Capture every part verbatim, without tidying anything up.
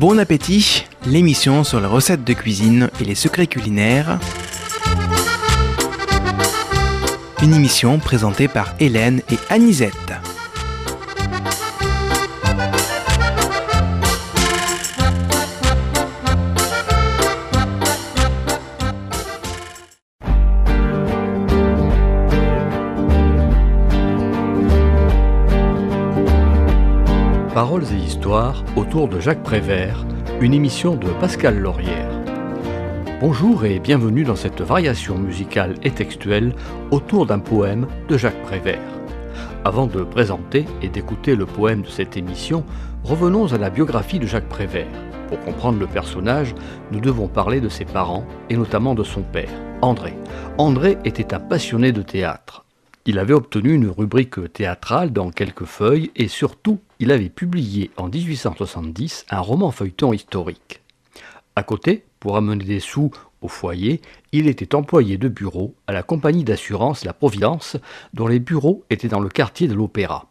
Bon appétit, l'émission sur les recettes de cuisine et les secrets culinaires. Une émission présentée par Hélène et Anisette. Paroles et histoires autour de Jacques Prévert, une émission de Pascal Laurière. Bonjour et bienvenue dans cette variation musicale et textuelle autour d'un poème de Jacques Prévert. Avant de présenter et d'écouter le poème de cette émission, revenons à la biographie de Jacques Prévert. Pour comprendre le personnage, nous devons parler de ses parents et notamment de son père, André. André était un passionné de théâtre. Il avait obtenu une rubrique théâtrale dans quelques feuilles et surtout, il avait publié en dix-huit cent soixante-dix un roman feuilleton historique. À côté, pour amener des sous au foyer, il était employé de bureau à la compagnie d'assurance La Providence, dont les bureaux étaient dans le quartier de l'Opéra.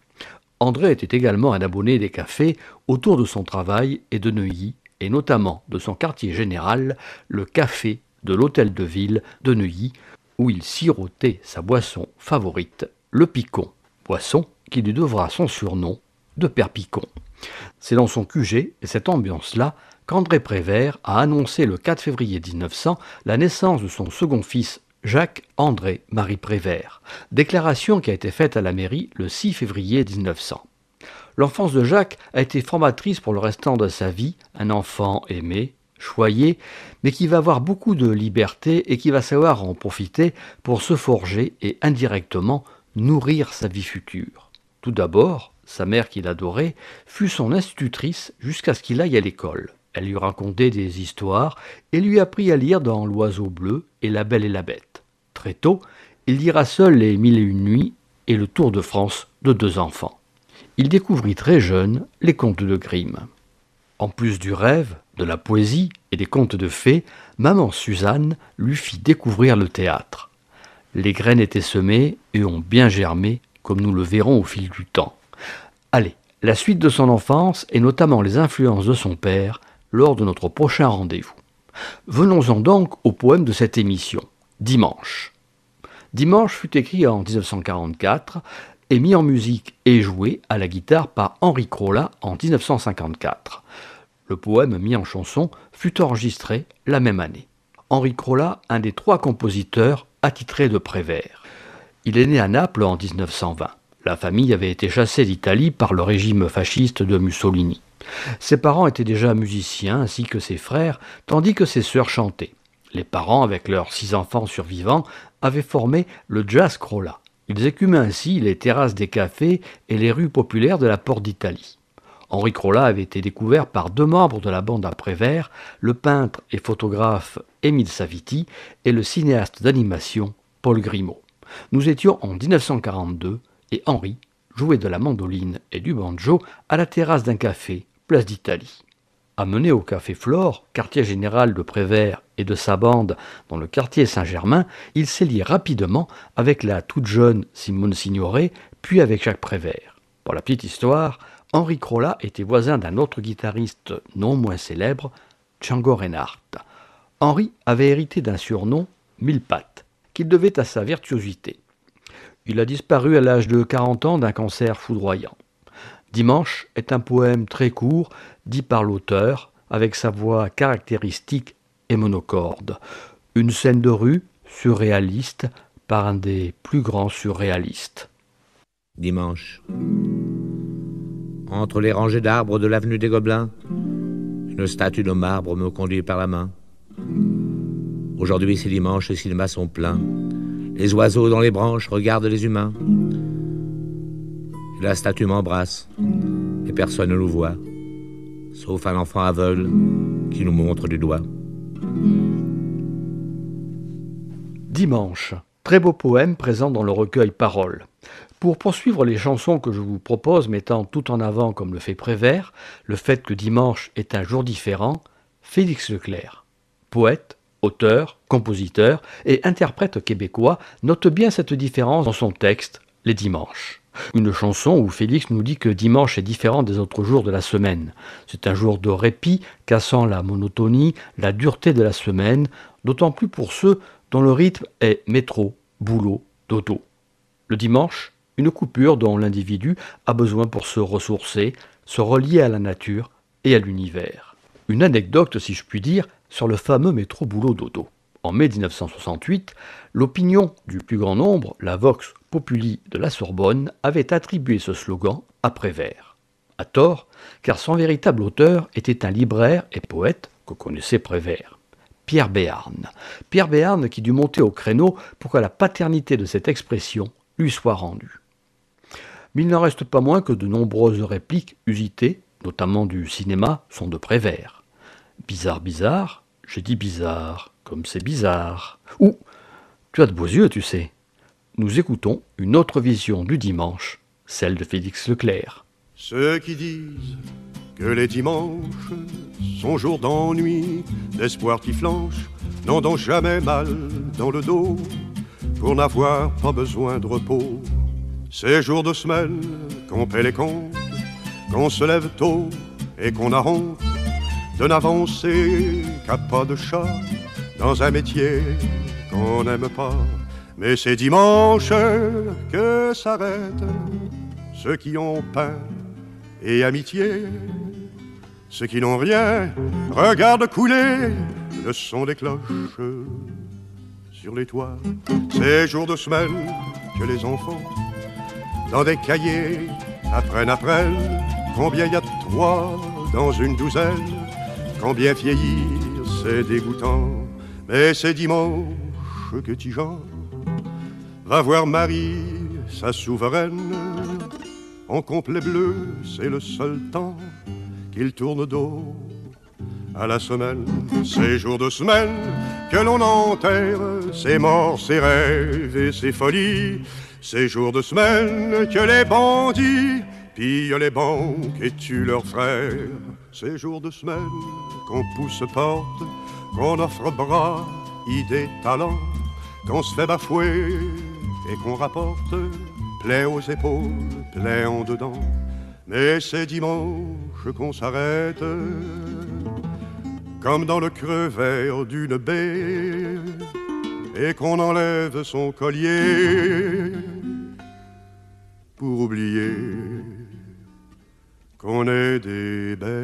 André était également un abonné des cafés autour de son travail et de Neuilly, et notamment de son quartier général, le café de l'Hôtel de Ville de Neuilly, où il sirotait sa boisson favorite, le picon, boisson qui lui devra son surnom de Père Picon. C'est dans son Q G et cette ambiance-là qu'André Prévert a annoncé le quatre février dix-neuf cents la naissance de son second fils, Jacques-André Marie Prévert, déclaration qui a été faite à la mairie le six février dix-neuf cents. L'enfance de Jacques a été formatrice pour le restant de sa vie, un enfant aimé, choyé, mais qui va avoir beaucoup de liberté et qui va savoir en profiter pour se forger et indirectement nourrir sa vie future. Tout d'abord, sa mère qu'il adorait fut son institutrice jusqu'à ce qu'il aille à l'école. Elle lui racontait des histoires et lui apprit à lire dans L'Oiseau bleu et La Belle et la Bête. Très tôt, il lira seul Les Mille et une nuits et Le Tour de France de deux enfants. Il découvrit très jeune les contes de Grimm. En plus du rêve, de la poésie et des contes de fées, maman Suzanne lui fit découvrir le théâtre. Les graines étaient semées et ont bien germé, comme nous le verrons au fil du temps. Allez, la suite de son enfance et notamment les influences de son père lors de notre prochain rendez-vous. Venons-en donc au poème de cette émission, Dimanche. Dimanche fut écrit en dix-neuf cent quarante-quatre et mis en musique et joué à la guitare par Henri Crolat en dix-neuf cent cinquante-quatre. Le poème mis en chanson fut enregistré la même année. Henri Crolat, un des trois compositeurs attitrés de Prévert. Il est né à Naples en dix-neuf cent vingt. La famille avait été chassée d'Italie par le régime fasciste de Mussolini. Ses parents étaient déjà musiciens ainsi que ses frères, tandis que ses sœurs chantaient. Les parents, avec leurs six enfants survivants, avaient formé le Jazz Crolat. Ils écumaient ainsi les terrasses des cafés et les rues populaires de la Porte d'Italie. Henri Crolat avait été découvert par deux membres de la bande à Prévert, le peintre et photographe Émile Saviti et le cinéaste d'animation Paul Grimaud. Nous étions en dix-neuf cent quarante-deux et Henri jouait de la mandoline et du banjo à la terrasse d'un café, place d'Italie. Amené au Café Flore, quartier général de Prévert et de sa bande dans le quartier Saint-Germain, il s'est lié rapidement avec la toute jeune Simone Signoret, puis avec Jacques Prévert. Pour la petite histoire, Henri Crolat était voisin d'un autre guitariste non moins célèbre, Django Reinhardt. Henri avait hérité d'un surnom, Mille Pattes, qu'il devait à sa virtuosité. Il a disparu à l'âge de quarante ans d'un cancer foudroyant. Dimanche est un poème très court, dit par l'auteur, avec sa voix caractéristique et monocorde. Une scène de rue, surréaliste, par un des plus grands surréalistes. Dimanche. Entre les rangées d'arbres de l'avenue des Gobelins, une statue de marbre me conduit par la main. Aujourd'hui c'est dimanche et cinémas sont pleins. Les oiseaux dans les branches regardent les humains. Et la statue m'embrasse et personne ne nous voit, sauf un enfant aveugle qui nous montre du doigt. Dimanche, très beau poème présent dans le recueil Paroles. Pour poursuivre les chansons que je vous propose mettant tout en avant comme le fait Prévert, le fait que dimanche est un jour différent, Félix Leclerc, poète, auteur, compositeur et interprète québécois, note bien cette différence dans son texte Les Dimanches. Une chanson où Félix nous dit que dimanche est différent des autres jours de la semaine. C'est un jour de répit, cassant la monotonie, la dureté de la semaine, d'autant plus pour ceux dont le rythme est métro, boulot, dodo. Le dimanche, une coupure dont l'individu a besoin pour se ressourcer, se relier à la nature et à l'univers. Une anecdote, si je puis dire, sur le fameux métro boulot dodo. En mai dix-neuf cent soixante-huit, l'opinion du plus grand nombre, la Vox Populi de la Sorbonne, avait attribué ce slogan à Prévert. À tort, car son véritable auteur était un libraire et poète que connaissait Prévert, Pierre Béarn. Pierre Béarn qui dut monter au créneau pour que la paternité de cette expression lui soit rendue. Mais il n'en reste pas moins que de nombreuses répliques usitées, notamment du cinéma, sont de Prévert. Bizarre, bizarre, je dis bizarre. Comme c'est bizarre. Ou, tu as de beaux yeux, tu sais. Nous écoutons une autre vision du dimanche, celle de Félix Leclerc. Ceux qui disent que les dimanches sont jours d'ennui, d'espoir qui flanche, n'ont donc jamais mal dans le dos, pour n'avoir pas besoin de repos. Ces jours de semaine qu'on paie les comptes, qu'on se lève tôt et qu'on a honte de n'avancer qu'à pas de chat dans un métier qu'on n'aime pas. Mais c'est dimanche que s'arrêtent ceux qui ont pain et amitié. Ceux qui n'ont rien regardent couler le son des cloches sur les toits. Ces jours de semaine que les enfants dans des cahiers apprennent, apprennent combien il y a de trois dans une douzaine, combien vieillir c'est dégoûtant. Mais c'est dimanche que Tijan va voir Marie, sa souveraine, en complet bleu, c'est le seul temps qu'il tourne dos à la semaine. Ces jours de semaine que l'on enterre ses morts, ses rêves et ses folies. Ces jours de semaine que les bandits pillent les banques et tuent leurs frères. Ces jours de semaine qu'on pousse porte, qu'on offre bras, idées, talents, qu'on se fait bafouer et qu'on rapporte plaie aux épaules, plaie en dedans. Mais c'est dimanche qu'on s'arrête, comme dans le creux vert d'une baie, et qu'on enlève son collier pour oublier qu'on est des bêtes.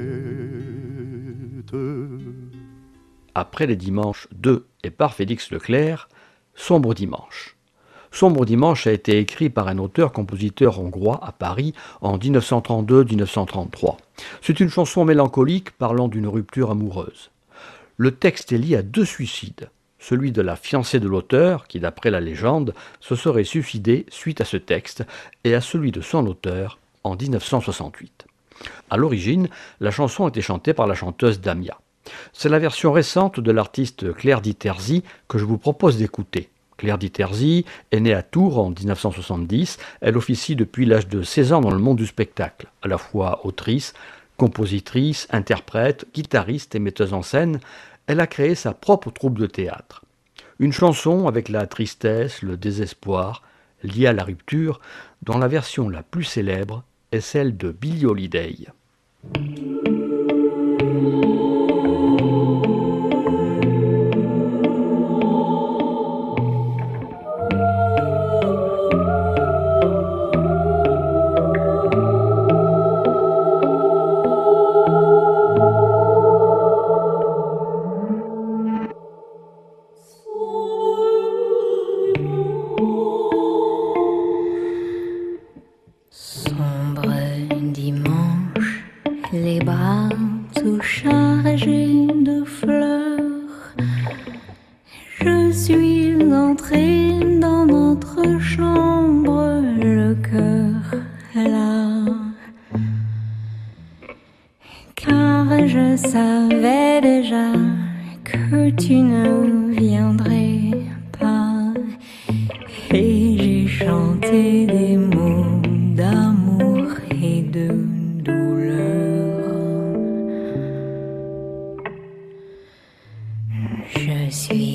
Après les dimanches de et par Félix Leclerc, Sombre dimanche. Sombre dimanche a été écrit par un auteur-compositeur hongrois à Paris en dix-neuf cent trente-deux à dix-neuf cent trente-trois. C'est une chanson mélancolique parlant d'une rupture amoureuse. Le texte est lié à deux suicides. Celui de la fiancée de l'auteur, qui d'après la légende, se serait suicidée suite à ce texte, et à celui de son auteur en dix-neuf cent soixante-huit. À l'origine, la chanson était chantée par la chanteuse Damia. C'est la version récente de l'artiste Claire Diterzi que je vous propose d'écouter. Claire Diterzi est née à Tours en dix-neuf cent soixante-dix. Elle officie depuis l'âge de seize ans dans le monde du spectacle, à la fois autrice, compositrice, interprète, guitariste et metteuse en scène. Elle a créé sa propre troupe de théâtre. Une chanson avec la tristesse, le désespoir, liée à la rupture, dont la version la plus célèbre est celle de Billie Holiday.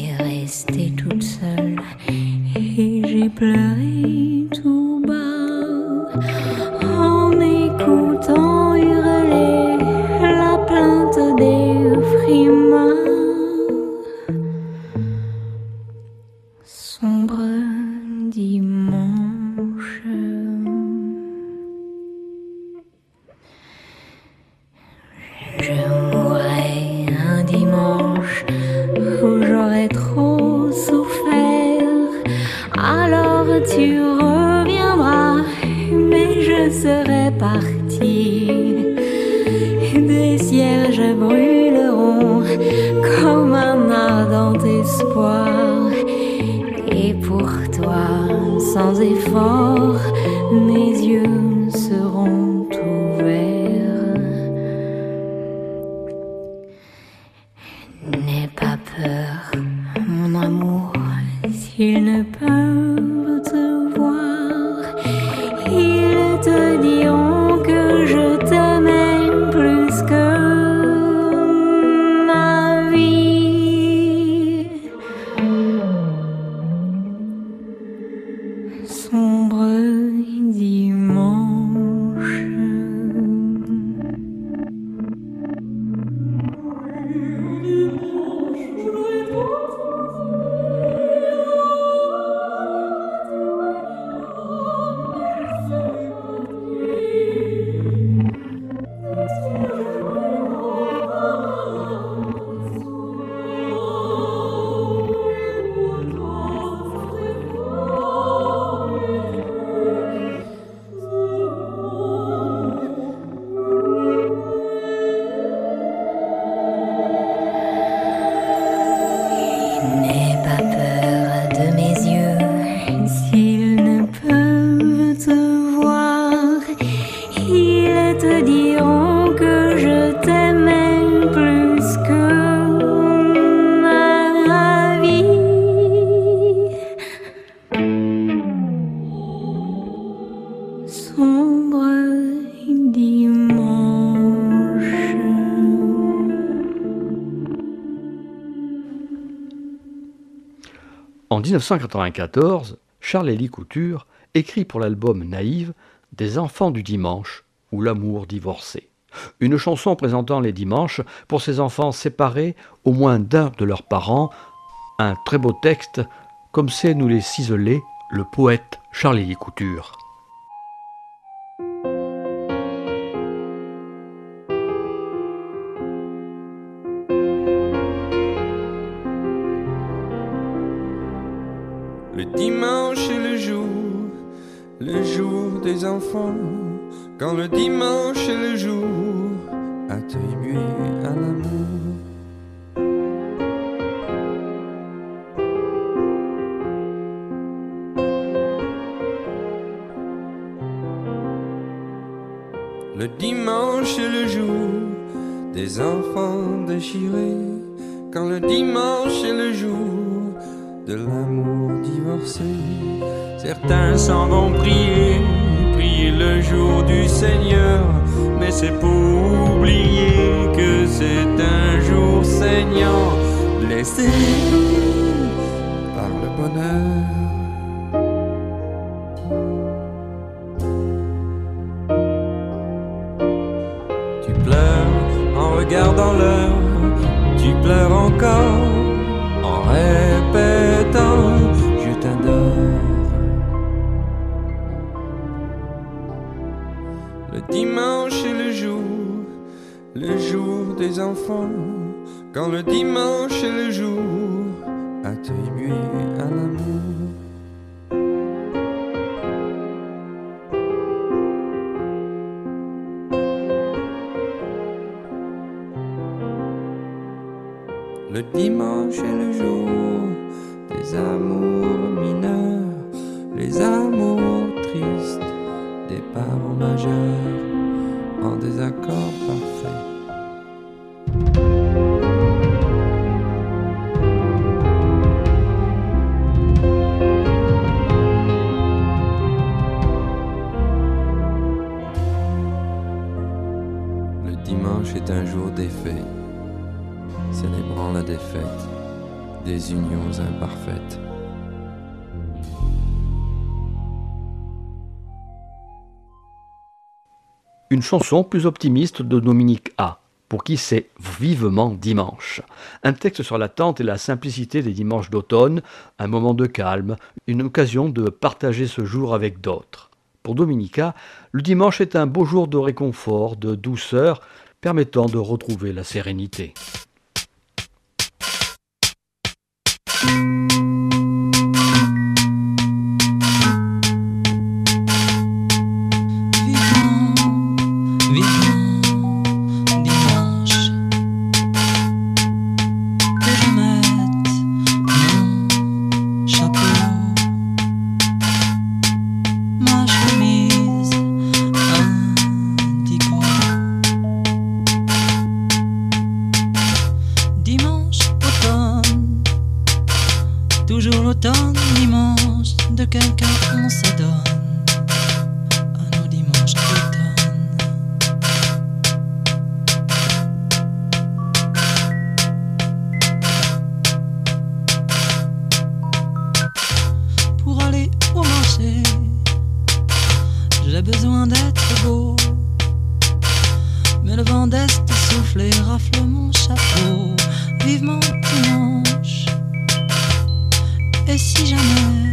Pleuré tout bas. je serai partie. Des cierges brûleront comme un ardent espoir. Et pour toi, sans effort, mes yeux seront ouverts. N'aie pas peur, mon amour, s'ils ne peuvent te voir, ils te diront que je t'aimais plus que ma vie. Sombre dimanche. N'aie pas peur de mes yeux, s'ils ne peuvent te voir, ils te diront que je t'aimais plus que ma vie. Sombre dimanche. En dix-neuf cent quatre-vingt-quatorze, Charles-Élie Couture écrit pour l'album Naïve Des enfants du dimanche ou l'amour divorcé. Une chanson présentant les dimanches pour ces enfants séparés au moins d'un de leurs parents. Un très beau texte, comme sait nous les ciseler le poète Charles-Élie Couture. Le dimanche est le jour, le jour des enfants. Quand le dimanche est le jour, attribué à l'amour. Le dimanche est le jour des enfants déchirés. Quand le dimanche est le jour de l'amour divorcé. Certains s'en vont prier, prier le jour du Seigneur, mais c'est pour oublier que c'est un jour saignant, blessé par le bonheur. Tu pleures en regardant l'heure, tu pleures encore en répétant je t'adore. Le dimanche est le jour, le jour des enfants. Quand le dimanche est le jour attribué à l'amour. Le dimanche est le jour des amours mineurs, les amours tristes des parents majeurs en désaccord parfait. Le dimanche est un jour défait, célébrant la défaite des unions imparfaites. Une chanson plus optimiste de Dominique A, pour qui c'est vivement dimanche. Un texte sur l'attente et la simplicité des dimanches d'automne, un moment de calme, une occasion de partager ce jour avec d'autres. Pour Dominique A, le dimanche est un beau jour de réconfort, de douceur, permettant de retrouver la sérénité. Vivement j'ai besoin d'être beau. Mais le vent d'est souffle et rafle mon chapeau. Vivement dimanche. Et si jamais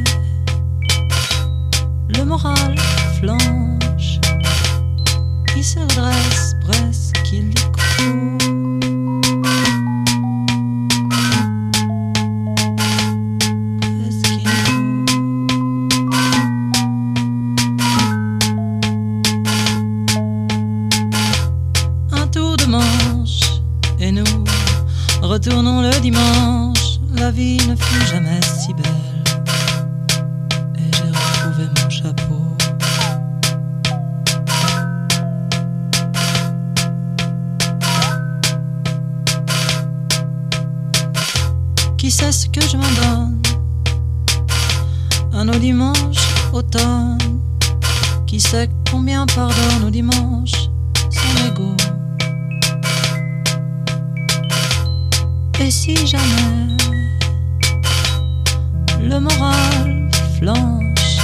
le moral flanche, il se redresse presque illico. Retournons le dimanche, la vie ne fut jamais si belle. Et j'ai retrouvé mon chapeau. Qui sait ce que je m'en donne à nos dimanches automne? Qui sait combien pardonne aux dimanches sans égaux? Et si jamais le moral flanche,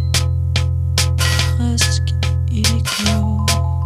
presque illico.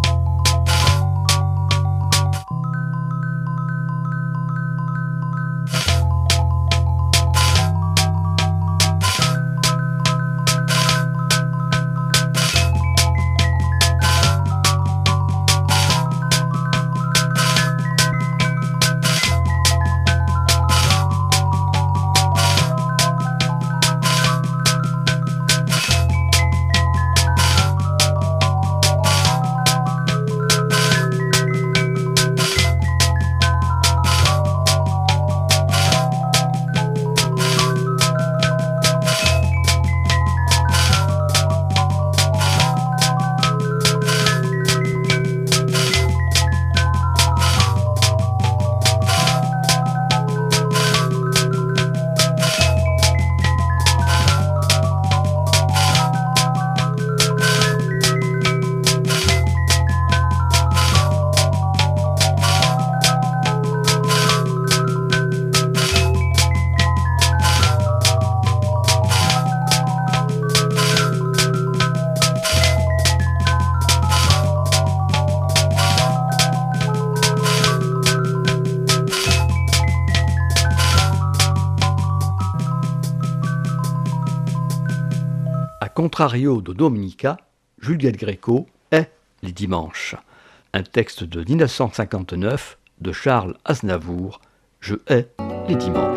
Contrario de Dominica, Juliette Gréco est Les Dimanches, un texte de mille neuf cent cinquante-neuf de Charles Aznavour, Je hais les dimanches.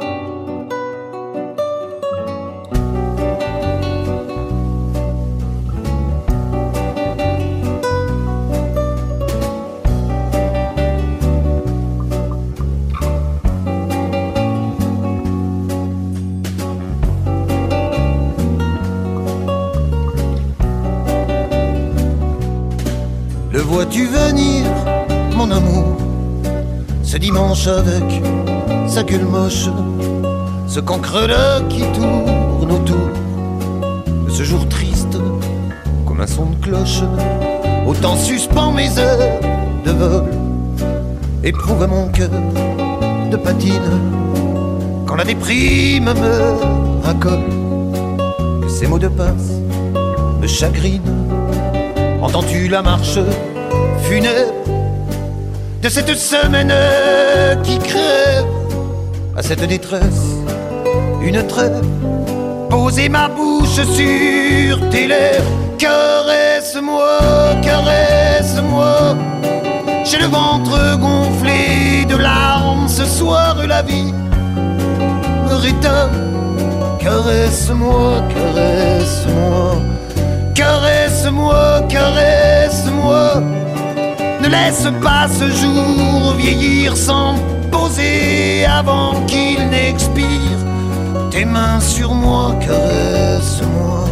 Le vois-tu venir, mon amour, ce dimanche avec sa gueule moche, ce cancre-là qui tourne autour de ce jour triste comme un son de cloche. Autant suspend mes heures de vol, éprouve mon cœur de patine quand la déprime me racole, que ces mots de passe me chagrinent. Entends-tu la marche funèbre de cette semaine qui crève? À cette détresse, une trêve, poser ma bouche sur tes lèvres. Caresse-moi, caresse-moi, j'ai le ventre gonflé de larmes. Ce soir la vie me rétame. Caresse-moi, caresse-moi, caresse-moi, caresse-moi. Ne laisse pas ce jour vieillir sans poser avant qu'il n'expire. Tes mains sur moi, caresse-moi.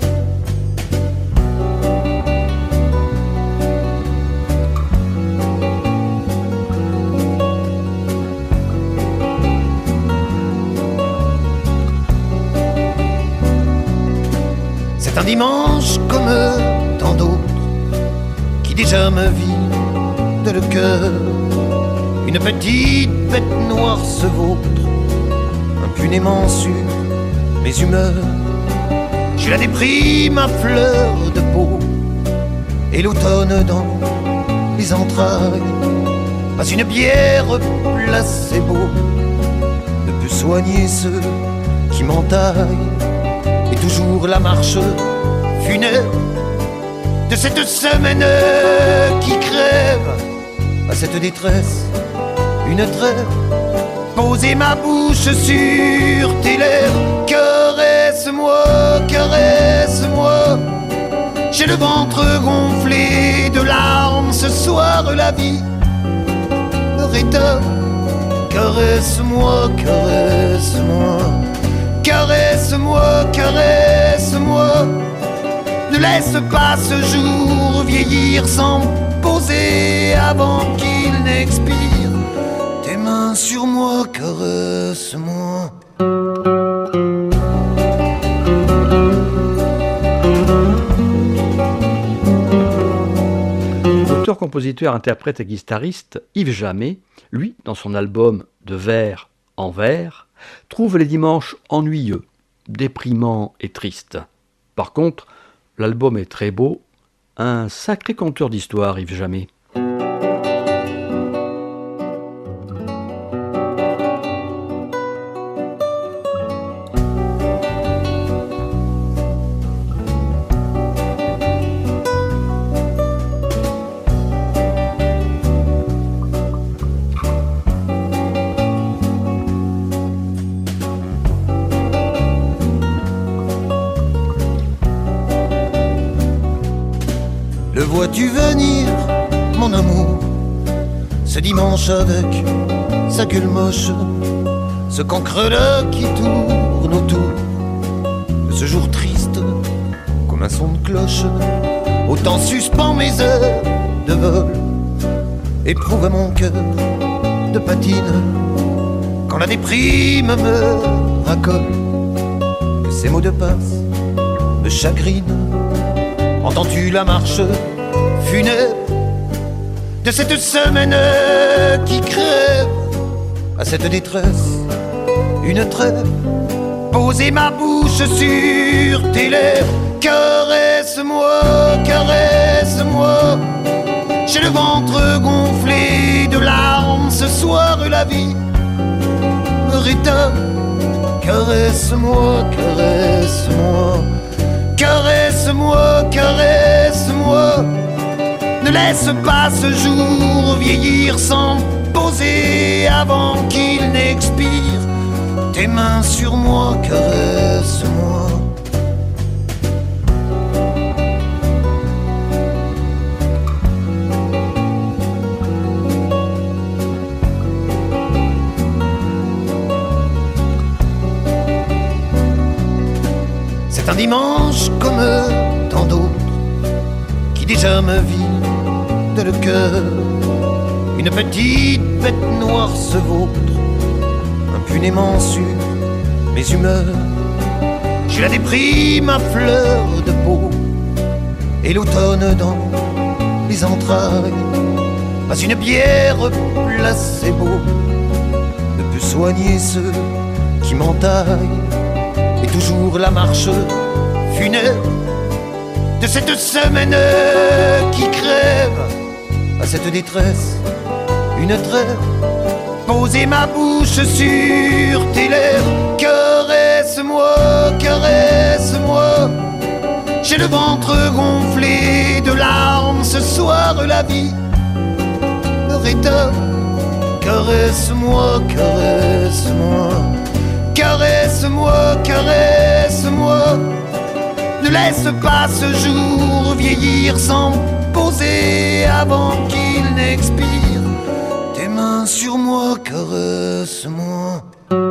C'est un dimanche comme tant d'autres qui déjà me vide le cœur. Une petite bête noire se vautre impunément sur mes humeurs. J'ai la déprime à fleur de peau, et l'automne dans les entrailles. Pas une bière placebo ne peut soigner ceux qui m'entaillent. Et toujours la marche funèbre de cette semaine qui crève. À cette détresse, une trêve. Poser ma bouche sur tes lèvres. Caresse-moi, caresse-moi. J'ai le ventre gonflé de larmes. Ce soir la vie me rétame. Caresse-moi, caresse-moi. Caresse-moi, caresse-moi. Ne laisse pas ce jour vieillir sans poser avant qu'il n'expire. Tes mains sur moi, caresse-moi. Auteur, compositeur, interprète et guitariste, Yves Jamais, lui, dans son album De vers en vers, trouve les dimanches ennuyeux, déprimants et tristes. Par contre, l'album est très beau, un sacré conteur d'histoire, Yves Jamais. Le vois-tu venir, mon amour, ce dimanche avec sa gueule moche, ce cancre-là qui tourne autour de ce jour triste comme un son de cloche. Autant suspend mes heures de vol, éprouve mon cœur de patine quand la déprime me racole, que ces mots de passe me chagrinent. Entends-tu la marche funèbre de cette semaine qui crève? À cette détresse, une trêve. Poser ma bouche sur tes lèvres. Caresse-moi, caresse-moi. J'ai le ventre gonflé de larmes. Ce soir la vie me rétame. Caresse-moi, caresse-moi. Caresse-moi, caresse-moi. Ne laisse pas ce jour vieillir sans poser avant qu'il n'expire. Tes mains sur moi, caresse-moi. C'est un dimanche comme tant d'autres qui déjà me vide le cœur. Une petite bête noire se vautre impunément sur mes humeurs. J'ai la déprime à fleur de peau et l'automne dans les entrailles. Pas une bière placebo ne peut soigner ceux qui m'entaillent. Et toujours la marche funèbre de cette semaine qui crève. À cette détresse, une trêve. Poser ma bouche sur tes lèvres. Caresse-moi, caresse-moi. J'ai le ventre gonflé de larmes. Ce soir la vie me rétame. Caresse-moi, caresse-moi. Caresse-moi, caresse-moi. Ne laisse pas ce jour vieillir sans poser avant qu'il n'expire. Tes mains sur moi, caresse-moi.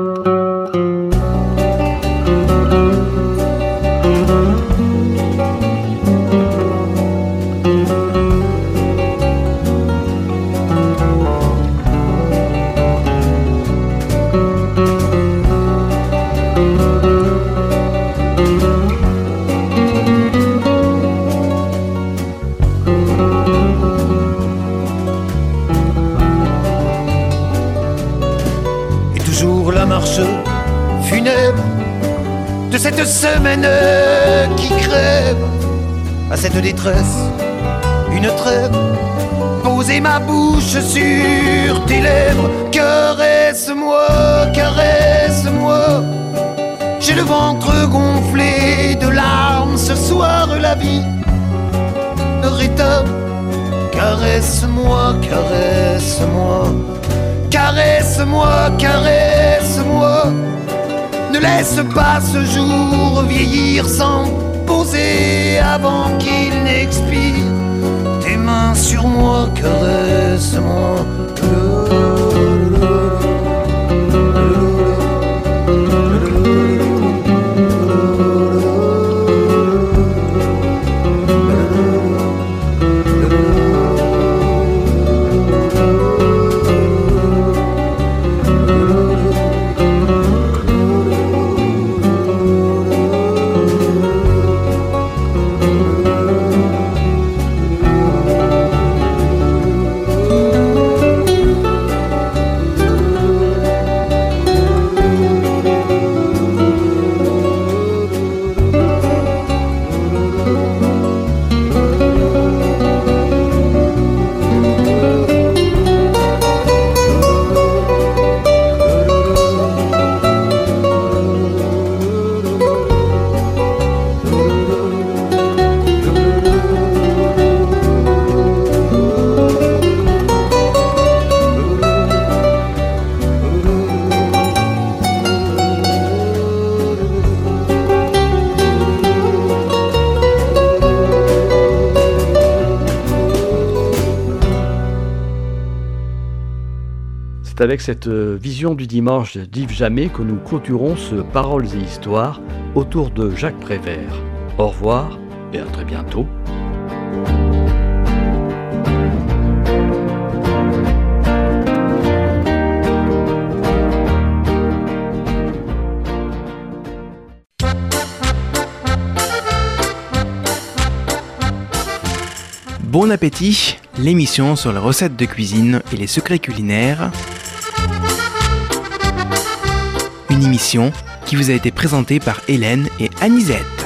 Funèbre de cette semaine qui crève. À cette détresse, une trêve, poser ma bouche sur tes lèvres. Caresse-moi, caresse-moi. J'ai le ventre gonflé de larmes, ce soir la vie rétable. Caresse-moi, caresse-moi. Caresse-moi, caresse-moi. Ne laisse pas ce jour vieillir sans poser avant qu'il n'expire. Tes mains sur moi, caresse-moi. C'est avec cette vision du dimanche d'Yves Jammet que nous clôturons ce Paroles et Histoires autour de Jacques Prévert. Au revoir et à très bientôt. Bon appétit, l'émission sur les recettes de cuisine et les secrets culinaires. Une émission qui vous a été présentée par Hélène et Anisette.